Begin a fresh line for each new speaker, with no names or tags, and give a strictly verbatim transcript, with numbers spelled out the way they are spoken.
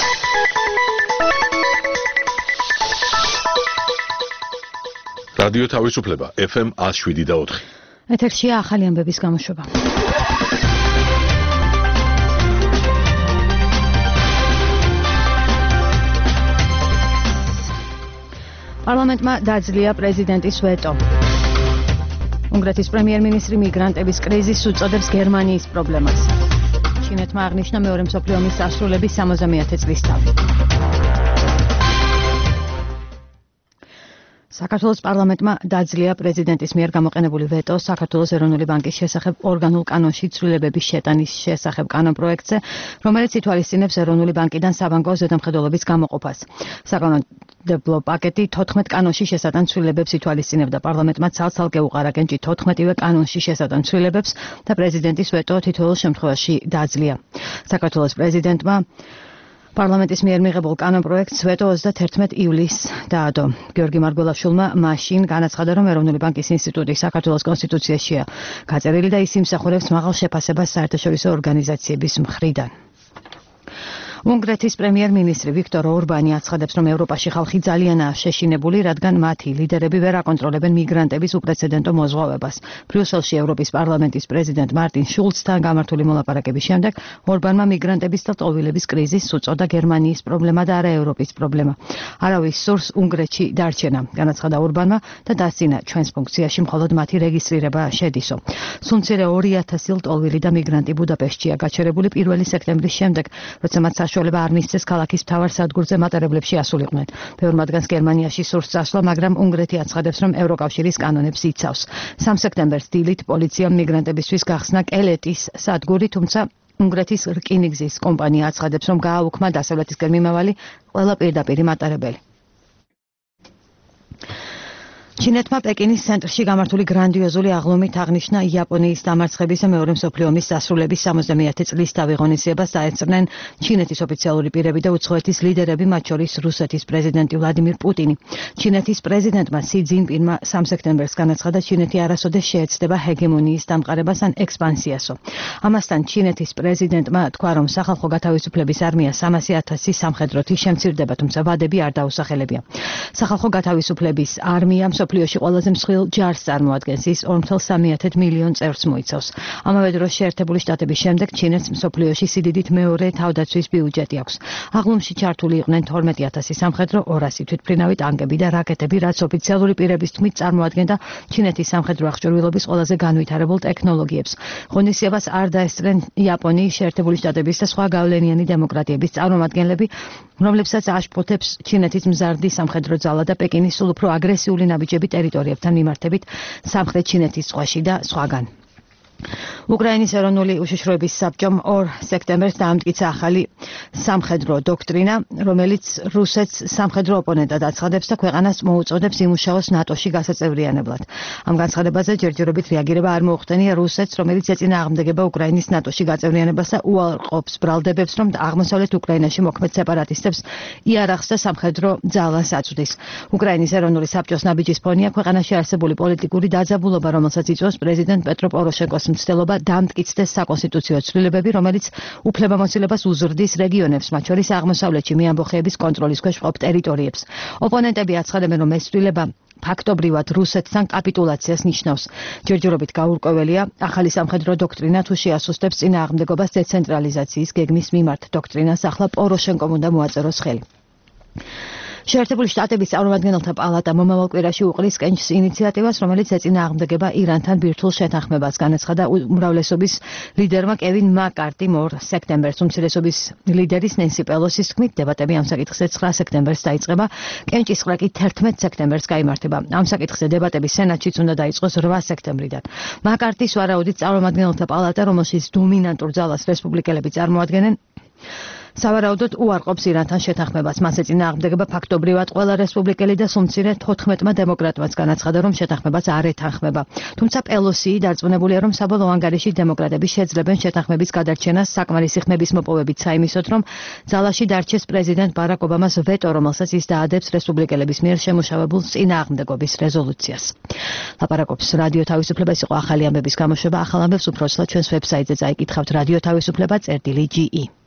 რადიო თავისუფლება ეფ ემ one oh seven და four.
ეთერშია ახალი ამბების გამოშვება. პარლამენტმა დაძლია პრეზიდენტის ვეტო. უნგრეთის პრემიერ-მინისტრი მიგრანტების კრიზისს უწოდებს გერმანიის პრობლემას. ჩინეთმა აღნიშნა მეორე მსოფლიო ომის დასრულების სამოცდამეათე წლისთავი. საქართველოს პარლამენტმა დაძლია პრეზიდენტის მიერ გამოყენებული ვეტო საქართველოს ეროვნული ბანკის შესახებ ორგანულ კანონში ცვლილებების შეტანის შესახებ კანონპროექტზე, რომელიც ითვალისწინებს ეროვნული ბანკიდან საბანკო ზედამხედველობის გამოყოფას. საკანონმდებლო პაკეტი თოთხმეტ კანონში შესატან ცვლილებებს ითვალისწინებდა. პარლამენტმა ცალ-ცალკე უყარა კენჭი თოთხმეტივე კანონში შესატან ცვლილებებს და პრეზიდენტის ვეტო თითოეულ შემთხვევაში დაძლია. საქართველოს პრეზიდენტმა პარლამენტის მიერ მიღებულ კანონპროექტს ვეტო ოცდაათერთმეტ ივლისს დაადო. გიორგი მარგველაშვილმა მაშინ განაცხადა, რომ ეროვნული ბანკის ინსტიტუტი საქართველოს კონსტიტუციაშია გაწერილი და ის იმსახურებს მაღალ შეფასებას საერთაშორისო ორგანიზაციების მხრიდან. უნგრეთის პრემიერ-მინისტრი ვიქტორ ორბანი აცხადებს, რომ ევროპაში ხალხი ძალიანაა შეშინებული, რადგან მათი ლიდერები ვერ აკონტროლებენ მიგრანტების უპრეცედენტო მოზღვავებას. ბრიუსელში ევროპის პარლამენტის პრეზიდენტ მარტინ შულცთან გამართული მოლაპარაკების შემდეგ ორბანმა მიგრანტების და ტყუილების კრიზისს უწოდა გერმანიის პრობლემა და არა ევროპის პრობლემა. არავის სურს უნგრეთში დარჩენა, განაცხადა ორბანმა და დასცინა ჩვენს ფუნქციაში მხოლოდ მათი რეგისტრირება შედისო. სულ მცირე ორი ათასი ტყუილი და მიგრანტი ბუდაპეშტშია გაჩერებული პირველი სექტემბრის შემდეგ, როცა მათ საშუალება არ მისცეს ქალაქის მთავარ სადგურზე მატარებლებში ასულიყვნენ. ბევრ მათგანს გერმანიაში სურს წასვლა, მაგრამ უნგრეთი აცხადებს, რომ ევროკავშირის კანონებს იცავს. სამი სექტემბერს დილით პოლიციამ მიგრანტებისთვის გახსნა კელეტის სადგური, თუმცა უნგრეთის რკინიგზის კომპანია აცხადებს, რომ გააუქმა დასავლეთისკენ მიმავალი ყველა პირდაპირი მატარებელი. ჩინეთმა პეკინის ცენტრში გამართული გრანდიოზული აღლუმით აღნიშნა იაპონიის დამარცხების და მეორე მსოფლიო ომის დასრულების სამოცდამეათე წლისთავი ღონისძიებას დაეწრნენ ჩინეთის ოფიციალური პირები და უცხოეთის ლიდერები, მათ შორის რუსეთის პრეზიდენტი ვლადიმირ პუტინი. ჩინეთის პრეზიდენტმა სი ძინპინმა სამი სექტემბერს განაცხადა, ჩინეთი არასოდეს შეეცდება ჰეგემონიის დამყარებას ან ექსპანსიასო. ამასთან ჩინეთის პრეზიდენტმა თქვა, რომ სახალხო გათავისუფლების არმია სამასი ათასი სამხედროთი შემცირდება, თუმცა ვადები არ დაუსახელებია. სახალხო გათავისუფლების არმია მსოფლიოში ყველაზე მსხვილ ჯარს წარმოადგენს, ის ორი წუთი სამი მილიონ წევრს მოიცავს. ამავე დროს შეერთებული შტატების შემდეგ ჩინეთს მსოფლიოში სიდიდით მეორე თავდაცვის ბიუჯეტი აქვს. აღლუმში ჩართული იყვნენ თორმეტი ათასი სამხედრო, ორასი თვითმფრინავი ტანკები და რაკეტები, რაც ოფიციალური პირების თქმით წარმოადგენდა ჩინეთის სამხედრო აღჭურვილობის ყველაზე განვითარებულ ტექნოლოგიებს. ღონისძიებას არ დაესწრნენ იაპონიის, შეერთებული შტატების და სხვა გავლენიანი დემოკრატიების წარმომადგენლები, რომლებსაც აშფოთებს ჩინეთის მზარდი სამხედრო ძალა და პეკინის სულ უფრო აგრესიული ნაბიჯები ტერიტორიებთან მიმართებით სამხრეთ ჩინეთის ზღვაში და სხვაგან. უკრაინის ეროვნული უშიშროების საბჭომ ორ სექტემბერს დაამტკიცა ახალი სამხედრო დოქტრინა, რომელიც რუსეთს სამხედრო ოპონენტად აცხადებს და ქვეყანას მოუწოდებს იმუშაოს ნატოში გასაწევრიანებლად. ამ განცხადებაზე ჯერჯერობით რეაგირება არ მოუხდენია რუსეთს, რომელიც ეწინააღმდეგება უკრაინის ნატოში გაწევრიანებას და უარყოფს ბრალდებებს, რომ აღმოსავლეთ უკრაინაში მოქმედ სეპარატისტებს იარაღს და სამხედრო ძალას აწვდის. უკრაინის ეროვნული საბჭოს ნაბიჯის ფონია ქვეყანაში არსებული პოლიტიკური დაძაბულობა, რომელსაც იწვევს პრეზიდენტ პეტრო პოროშენკოს მცდელობა დამტკიცდეს საკონსტიტუციო ცვლილებები, რომელიც უფლებამოსილებას უზრდის რეგიონებს, მათ შორის აღმოსავლეთში მეამბოხეების კონტროლის ქვეშ მყოფ ტერიტორიებს. ოპონენტები აცხადებენ, რომ ეს ცვლილება ფაქტობრივად რუსეთთან კაპიტულაციას ნიშნავს. ჯერჯერობით გაურკვეველია, ახალი სამხედრო დოქტრინა თუ შეასუსტებს წინააღმდეგობას დეცენტრალიზაციის გეგმის მიმართ. დოქტრინას ახლა პოროშენკომ უნდა მოაწეროს ხელი. შეერთებული შტატების წარმომადგენელთა პალატა მომავალ კვირაში უყრის კენჭს ინიციატივას, რომელიც ეწინააღმდეგება ირანთან ბირთვულ შეთანხმებას, განაცხადა უმრავლესობის ლიდერმა კევინ მაკ-კარტიმ ორ სექტემბერს. უმცირესობის ლიდერის ნენსი პელოსის თქმით, დებატები ამ საკითხზე ცხრა სექტემბერს დაიწყება, კენჭის ყრა კი თერთმეტ სექტემბერს გაიმართება. ამ საკითხზე დებატები სენატშიც უნდა დაიწყოს რვა სექტემბრიდან. მაკ-კარტის ვარაუდით წარმომადგენელთა პალატა, რომელშიც დომინანტურ ძალას რესპუბლიკელები წარმოადგენენ, სავარაუდოდ უარყოფს ირანთან შეთანხმებას. მას ეწინააღმდეგება ფაქტობრივად ყველა რესპუბლიკელი და სულ მცირე თოთხმეტმა დემოკრატმაც განაცხადა, რომ შეთანხმებას არ ეთანხმება. თუმცა პელოსი დარწმუნებულია, რომ საბოლოო ანგარიში დემოკრატები შეძლებენ შეთანხმების გადარჩენას საკმარისი ხმების მოპოვებით საიმისოდ, რომ ძალაში დარჩეს პრეზიდენტ ბარაკ ობამას ვეტო, რომელსაც ის დაადებს რესპუბლიკელების მიერ შემუშავებულ წინააღმდეგობის რეზოლუციას. ლაპარაკობს რადიო თავისუფლება, ის იყო ახალი ამბების გამოშვება. ახალ ამბებს უფრო ცლად ჩვენს ვებსაიტზე წაიკითხავთ რადიო თავისუფლება წერტილი ჯი ი.